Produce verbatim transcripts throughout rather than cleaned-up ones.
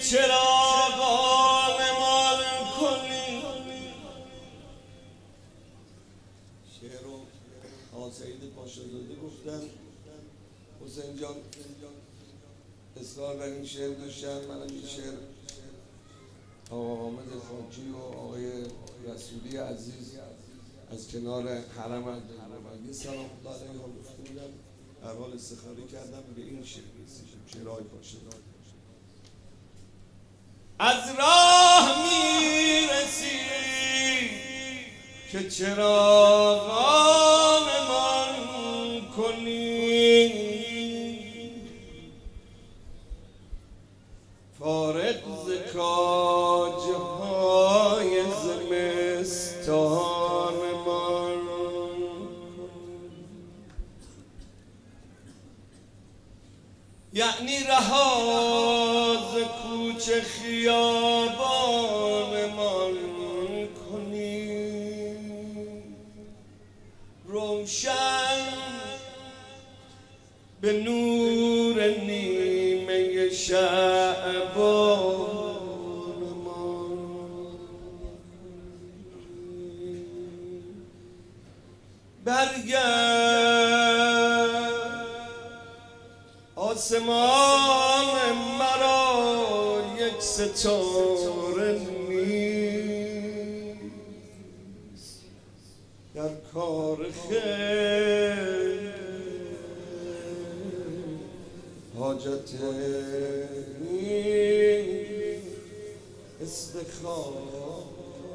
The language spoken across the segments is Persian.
چراغان مال کنی. شعر رو آقا سعید پاشازاده گفتن. حسین جان اصرار بر این شعر داشتن. منم این شعر آقا حامد خاکی و آقای رسولی عزیز از کنار حرم عبدالرحمن سلام الله علیه ها گفته بودم، در حال استخاره کردم به این شعر رسیدم. شعرهای پاشازاده از راه میرسی که چراغان من کنی، فارغ ز کاجهای زمستان من، یعنی رها ز کوچه خیابان من کنی، روشن به نور نیمه شعبان من، برگرد آسمان مرا یک ستاره نیست، در کار خیر حاجت استخار.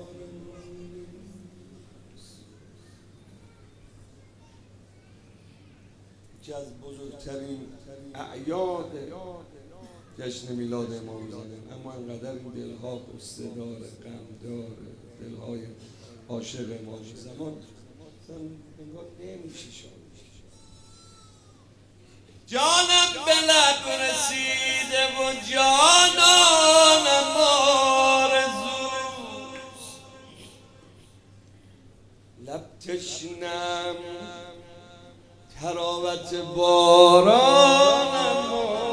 یکی از بزرگترین اعیاد جشن میلاد امام زاده، اما انقدر این دلها قصه داره، غم داره، دلهای عاشق امام زمان اصلا انگار نمیشه شد. جانم به لب رسیده و جانانم آرزوست، لب تشنم تراوت بارانم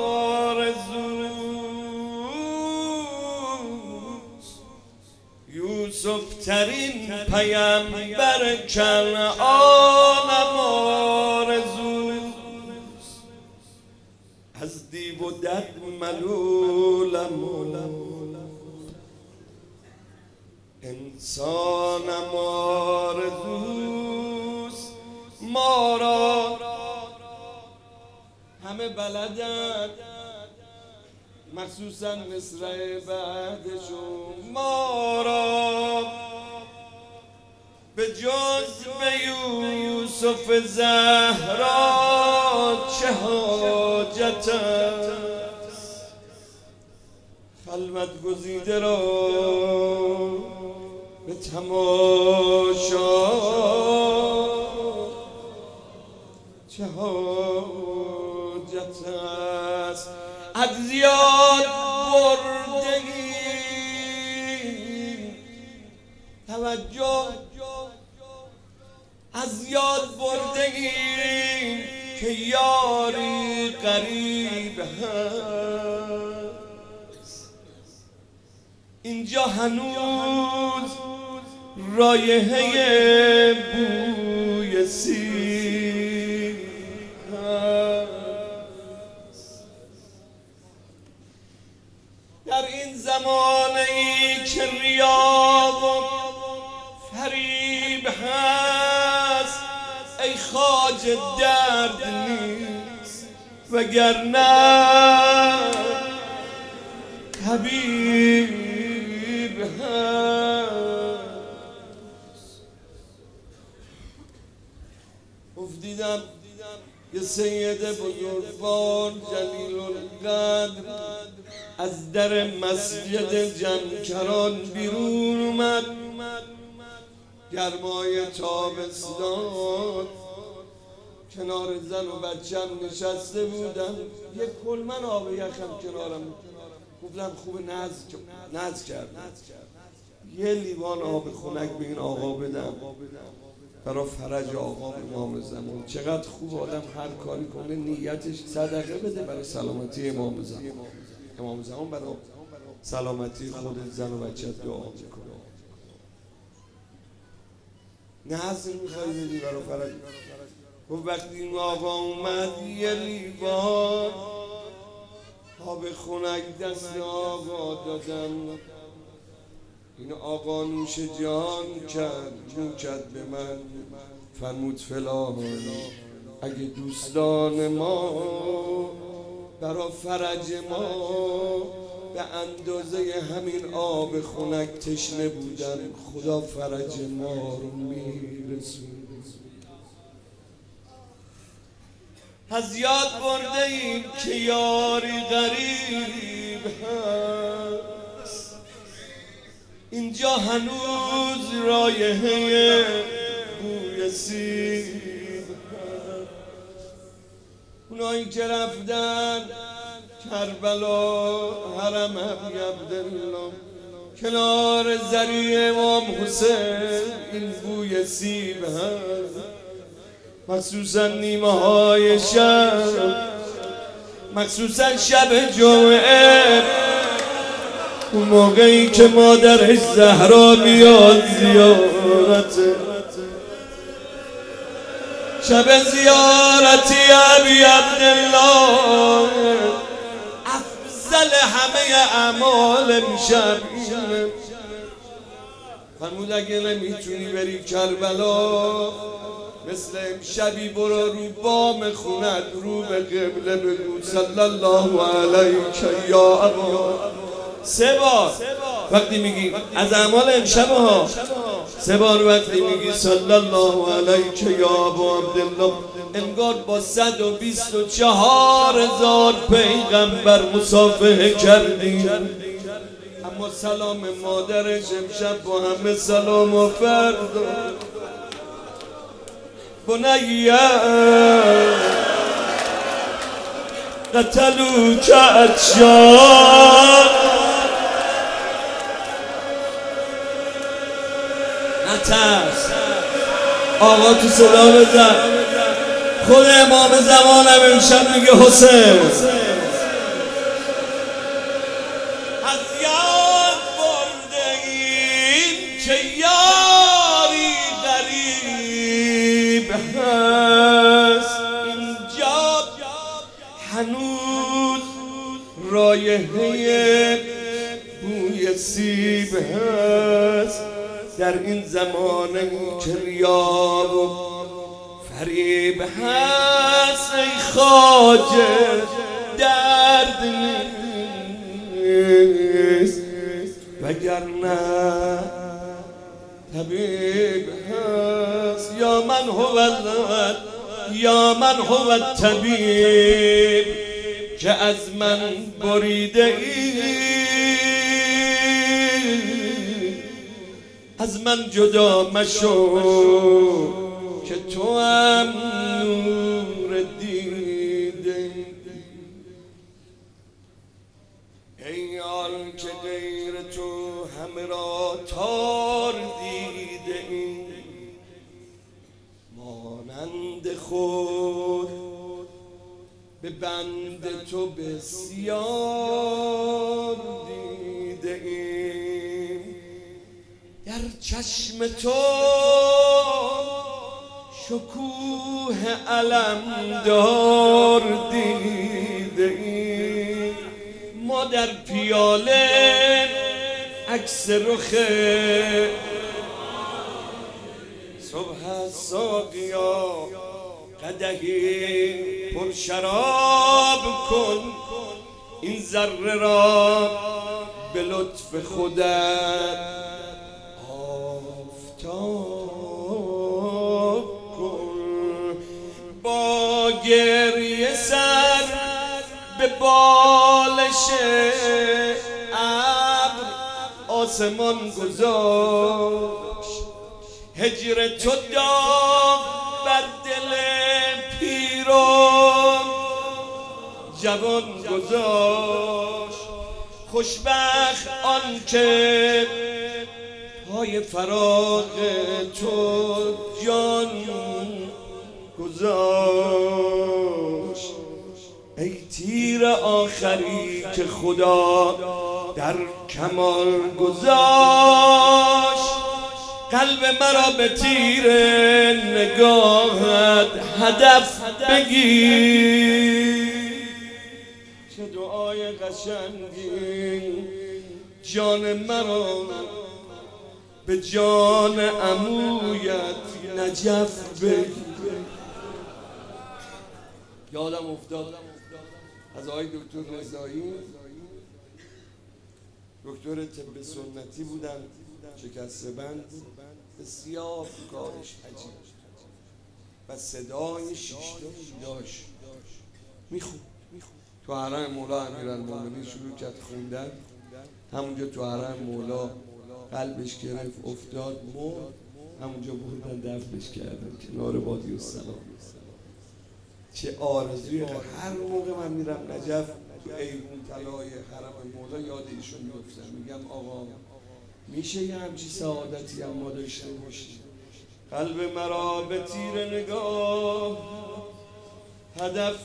آرزوست، یوسف ترین پیامبر کنعانم آرزوست، از دیو و دد ملولم انسانم آرزوست، ما را همه بلدن مخصوصا مصرع بعدشون، ما را به جز به یوسف زهرا چه حاجت است، خلوت گزیده را به تماشا چه حاجت است، از یاد بردگی توجه، از یاد بردگی که یاری قریب هست، اینجا هنوز رایحه بوی سیر هست، در این زمانه‌ای که ریا و فریب هست، ای خواجه درد نیست وگرنه طبیب هست. افتیدم یه سید بزرگوار جلیل القدر از در مسجد جمکران بیرون اومد، گرمای تابستان کنار زن و بچم نشسته بودم، یک کلمن آب یخم کنارم، گفتم خوب نزد نزد کردم، یه لیوان آب خنک به این آقا بدم برای فرج آقا امام زمان. چقدر خوب آدم هر کاری کنه نیتش صدقه بده برای سلامتی امام زمان. امام زمان برای سلامتی خودت، زن و بچت دعا میکنه. نظر میخوای بدی برای فرج؟ و وقتی این آقا اومد یه لیوان آب خنک دست آقا دادم، این آقا نوش جان کرد، رو کرد به من، فرمود فلان اگه دوستان ما برا فرج ما به اندازه همین آب خنک تشنه بودن، خدا فرج ما رو میرسون. از یاد برده ایم که یاری غریب هست، اینجا هنوز رایحه بوی سیب هست. اونایی که رفتن کربلا حرم ابی عبدالله کنار زریع امام حسین، این بوی سیب هست. مخصوصا نیمه های شب، مخصوصا شب جمعه، اون موقعی که مادرش زهرا بیاد زیارت، شب زیارتی ابی عبدالله، افضل همه اعمال امشب اینه. فرمود اگه نمیتونی بری کربلا، مثل امشبی برو رو بام خونت رو به قبله بگو صلی الله علیک یا ابا. سه بار وقتی میگی از اعمال امشب ها، سه بار وقتی میگی صلی الله علیک یا ابا عبدالله، انگار با صد و بیست و چهار هزار پیغمبر مصافحه کردی. اما سلام مادرش امشب با همه سلام و فردا بنیه قتلوک عطشان، نترس آقا تو صدا بزن. خود امام زمانم امشب میگه حسین از یاد برده این که یاری غریب هست، اینجا هنوز رایحه بوی سیب هست. در این زمانه که ریا و فریب هست، ای خواجه درد نیست، وگرنه طبیب هست. یا من هو الطبیب، یا من هو الطبیب که از من بریده ای، از من جدا مشو که تو هم نور دیده. ای یار که غیر تو همه را تار دیده ای، مانند خود به بند تو بسیار دیده ایم. در چشم تو شکوه علمدار دیده ایم. ما در پیاله عکس رخ صبح ساقیا، قدحی پر شراب کن، این ذره را به لطف خودت آفتاب کن. با گریه سر به بالش ابر آسمان گذاشت، هجر تو داغ بر دل پیر و جوان گذاشت. خوشبخت آن که پای فراق تو جان گذاشت. ای تیر آخری که خدا در کمان گذاشت قلب مرا به تیر نگاهت هدف بگیر. چه دعای قشنگی جان مرا به جان عمویت نجف بگیر. یادم افتاد از آقای دکتر رضایی، دکتر طب سنتی بودن، شکسته بند، بسیار کارش عجیب و صدای شیشتایی داشت، میخون تو حرم مولا امیرالمومنین شروع کرد خوندن. همونجا تو حرم مولا قلبش گرفت افتاد مرد، همونجا بردن دفنش کردن کنار وادی السلام. چه آرزوی، هر موقع من میرم نجف تو ایوون طلای حرم مولا یاد ایشون میفتم، میگم آقا میشه یه همچی سعادتی هم ما داشته باشیم. قلب مرا به تیر نگاه هدف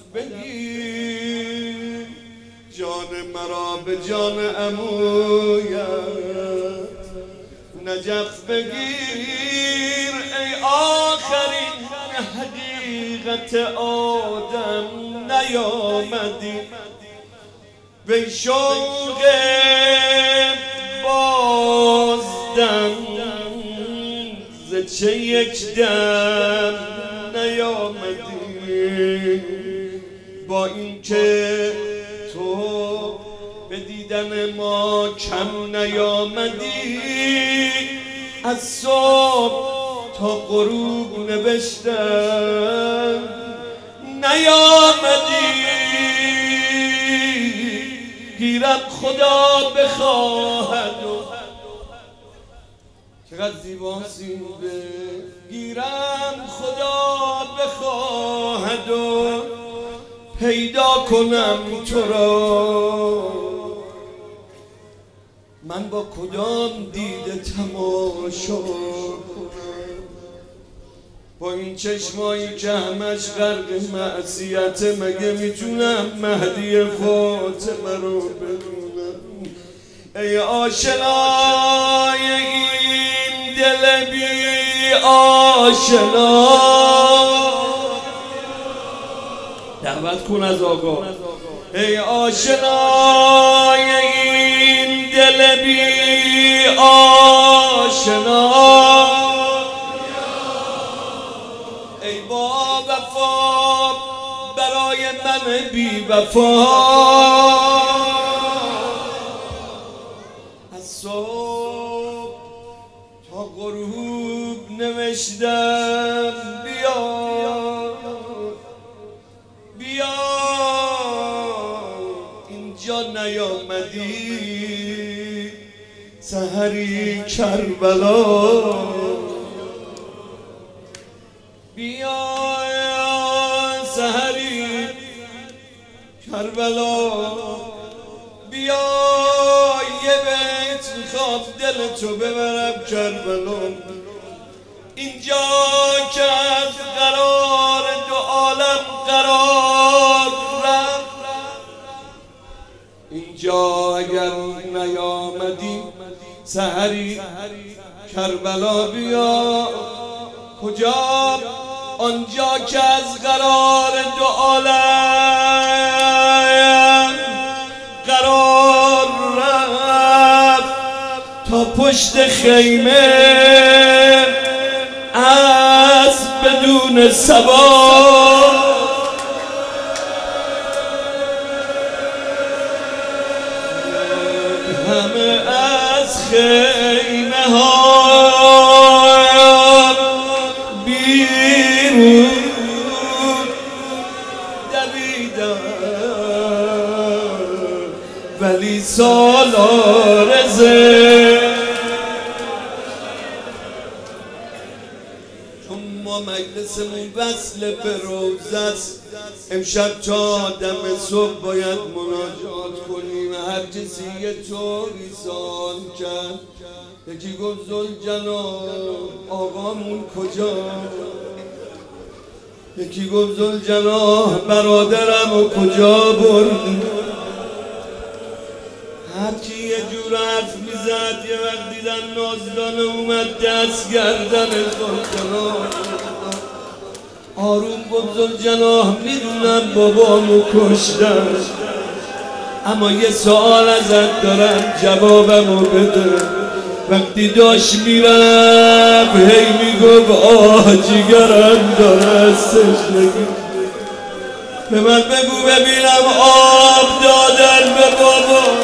بگیر، جان مرا به جان عمویت نجف بگیر. ای آخرین حقیقت آدم نیامدی، وی شوق بازدم ز چه یک دم نیامدی. با اینکه تو به دیدن ما کم نیامدی، از صبح تا غروب نوشتم نیامدی. گیرم خدا بخواهد و چقدر زیبا سیمده، گیرم خدا بخواهد و پیدا کنم تو را، من با کدام دیده تماشا کنم. با این چشمایی که همش غرق معصیت، مگه میتونم مهدی فاطمه رو بدونم؟ ای آشنای این دل بی آشنا، دعوت کن از آقا. ای آشنای این دل بی آشنا، ای با وفا برای من بی وفا، از صبح تا غروب نوشتم بیا بیا، اینجا نیامدی سحری کربلا. بیا سحری کربلا، بیا یه بیت میخوام دل تو ببرم کربلا. اینجا که از قرار دو عالم قرار رفت، اینجا اگر نیامدی سحری کربلا، بیا کجا؟ آنجا که از قرار دو عالم قرار رفت، تا پشت خیمه اسب بدون سوار، همه از خیمه ها بیرون دویدن، ولی سالار زه ما مجلسمون وصل به روزه است. امشب تا دم صبح باید مناجات کنیم. هر کسی یه طوری سوال کرد، یکی گفت ذوالجلال آقامون کجا، یکی گفت ذوالجلال برادرم و کجا برد. هر کی یه زد. یه وقت دیدم نازدانه اومد دست گردن زلجناح آروم گفت زلجناح میدونم بابامو کشتم اما یه سوال ازت دارم جوابمو بده. وقتی داشت میرم هی میگفت آه جیگرم داره از تشنگی به من بگو ببینم آب دادن به بابا